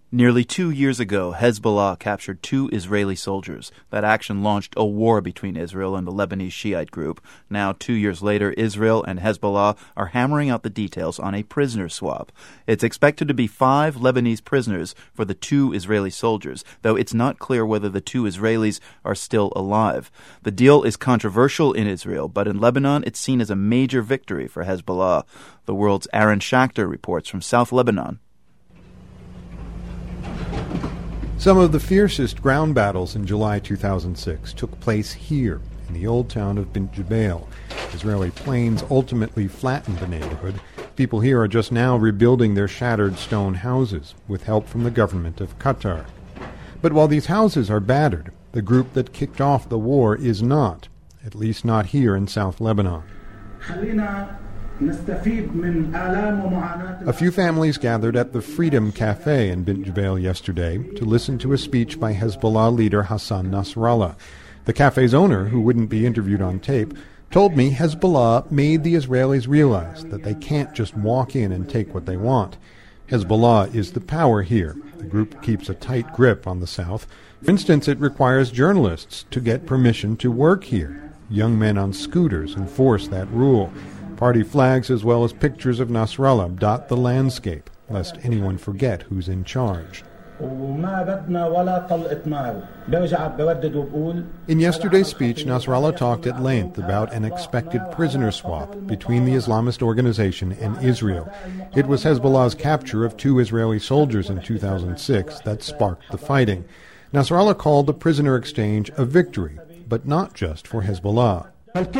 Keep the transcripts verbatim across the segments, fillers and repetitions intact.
Nearly two years ago, Hezbollah captured two Israeli soldiers. That action launched a war between Israel and the Lebanese Shiite group. Now, two years later, Israel and Hezbollah are hammering out the details on a prisoner swap. It's expected to be five Lebanese prisoners for the two Israeli soldiers, though it's not clear whether the two Israelis are still alive. The deal is controversial in Israel, but in Lebanon, it's seen as a major victory for Hezbollah. The World's Aaron Schachter reports from South Lebanon. Some of the fiercest ground battles in July two thousand six took place here in the old town of Bint Jbeil. Israeli planes ultimately flattened the neighborhood. People here are just now rebuilding their shattered stone houses with help from the government of Qatar. But while these houses are battered, the group that kicked off the war is not, at least not here in South Lebanon. A few families gathered at the Freedom Cafe in Bint Jbeil yesterday to listen to a speech by Hezbollah leader Hassan Nasrallah. The cafe's owner, who wouldn't be interviewed on tape, told me Hezbollah made the Israelis realize that they can't just walk in and take what they want. Hezbollah is the power here. The group keeps a tight grip on the south. For instance, it requires journalists to get permission to work here. Young men on scooters enforce that rule. Party flags as well as pictures of Nasrallah dot the landscape, lest anyone forget who's in charge. In yesterday's speech, Nasrallah talked at length about an expected prisoner swap between the Islamist organization and Israel. It was Hezbollah's capture of two Israeli soldiers in two thousand six that sparked the fighting. Nasrallah called the prisoner exchange a victory, but not just for Hezbollah. Let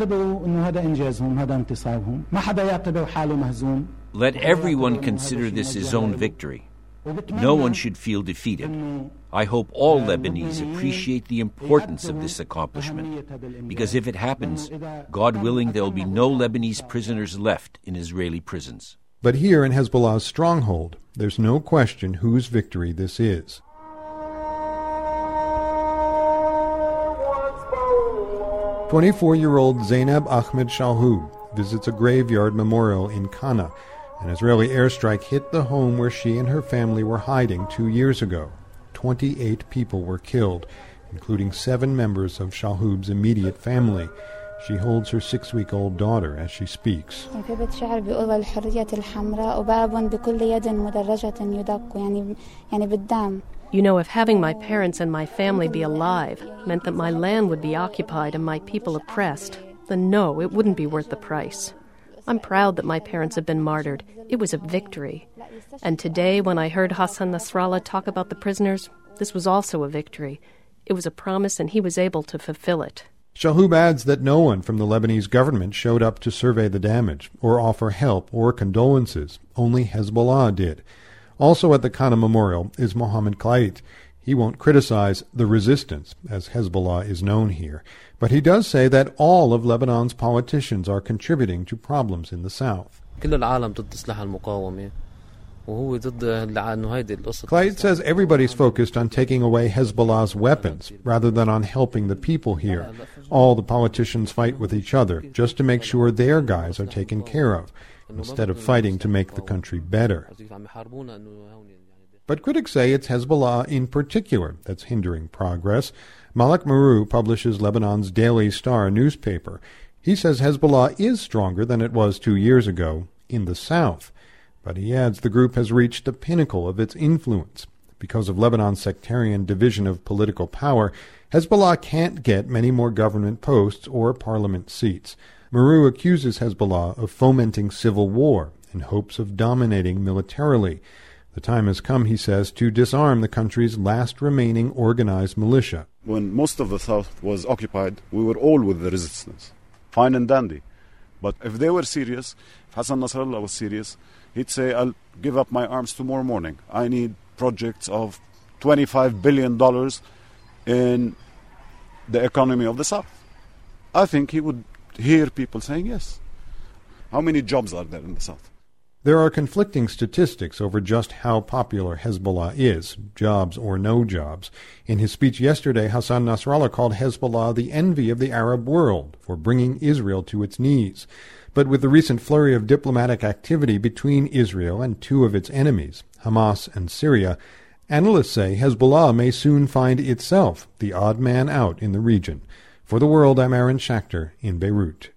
everyone consider this his own victory. No one should feel defeated. I hope all Lebanese appreciate the importance of this accomplishment, because if it happens, God willing, there will be no Lebanese prisoners left in Israeli prisons. But here in Hezbollah's stronghold, there's no question whose victory this is. twenty-four-year-old Zainab Ahmed Shalhoub visits a graveyard memorial in Kana. An Israeli airstrike hit the home where she and her family were hiding two years ago. Twenty-eight people were killed, including seven members of Shalhoub's immediate family. She holds her six-week-old daughter as she speaks. You know, if having my parents and my family be alive meant that my land would be occupied and my people oppressed, then no, it wouldn't be worth the price. I'm proud that my parents have been martyred. It was a victory. And today, when I heard Hassan Nasrallah talk about the prisoners, this was also a victory. It was a promise, and he was able to fulfill it. Shalhoub adds that no one from the Lebanese government showed up to survey the damage or offer help or condolences. Only Hezbollah did. Also at the Kana Memorial is Mohammed Klait. He won't criticize the resistance, as Hezbollah is known here, but he does say that all of Lebanon's politicians are contributing to problems in the south. Klait says everybody's focused on taking away Hezbollah's weapons rather than on helping the people here. All the politicians fight with each other just to make sure their guys are taken care of, instead of fighting to make the country better. But critics say it's Hezbollah in particular that's hindering progress. Malak Marou publishes Lebanon's Daily Star newspaper. He says Hezbollah is stronger than it was two years ago in the south. But he adds the group has reached the pinnacle of its influence. Because of Lebanon's sectarian division of political power, Hezbollah can't get many more government posts or parliament seats. Marou accuses Hezbollah of fomenting civil war in hopes of dominating militarily. The time has come, he says, to disarm the country's last remaining organized militia. When most of the south was occupied, we were all with the resistance. Fine and dandy. But if they were serious, if Hassan Nasrallah was serious, he'd say, I'll give up my arms tomorrow morning. I need projects of twenty-five billion dollars in the economy of the south. I think he would hear people saying yes. How many jobs are there in the south? There are conflicting statistics over just how popular Hezbollah is, jobs or no jobs. In his speech yesterday, Hassan Nasrallah called Hezbollah the envy of the Arab world for bringing Israel to its knees. But with the recent flurry of diplomatic activity between Israel and two of its enemies, Hamas and Syria, Analysts say Hezbollah may soon find itself the odd man out in the region. For the World, I'm Aaron Schachter in Beirut.